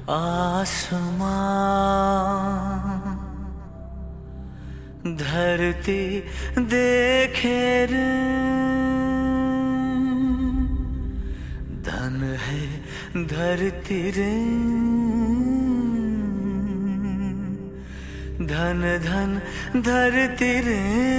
आसमां धरती देखे रे, धन है धरती रे, धन धन धरती रे।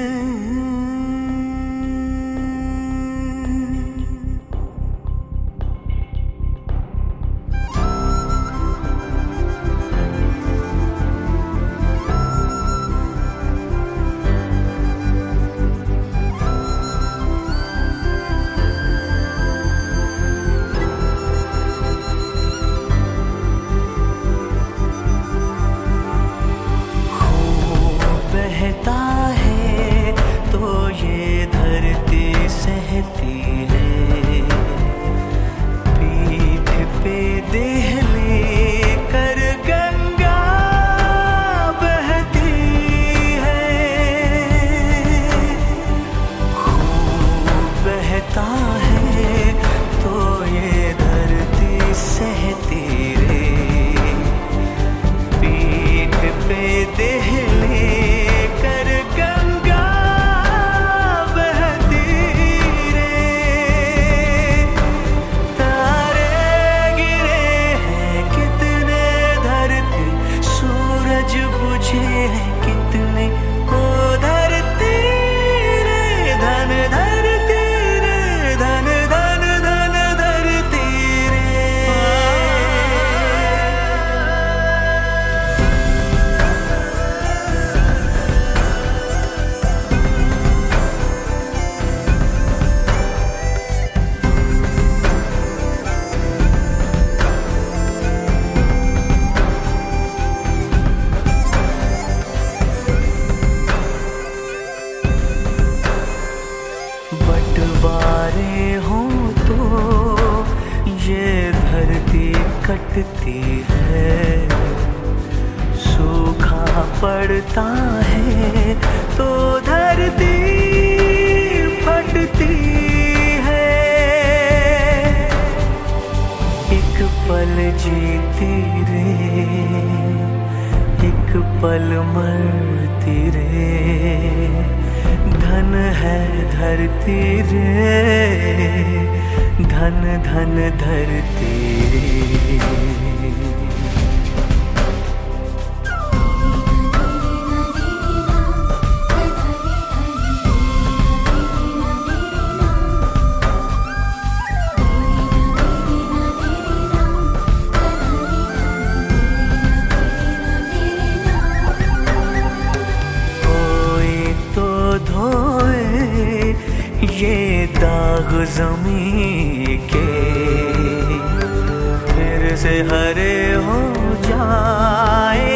सहती है पीठ पे देह लेकर गंगा बहती है, खूब बहता है तो ये धरती सहती रे, पीठ पे देह लेकर गंगा कितने ओ धरती रे, धन धरती रे, धन धन धन धरती रे। बंटवारे हों तो ये धरती कटती है, सूखा पड़ता है तो धरती फटती है, एक पल जीती रे, एक पल मरती रे, धन है धरती रे, धन धन धरती रे। ये दाग ज़मीं के फिर से हरे हो जाए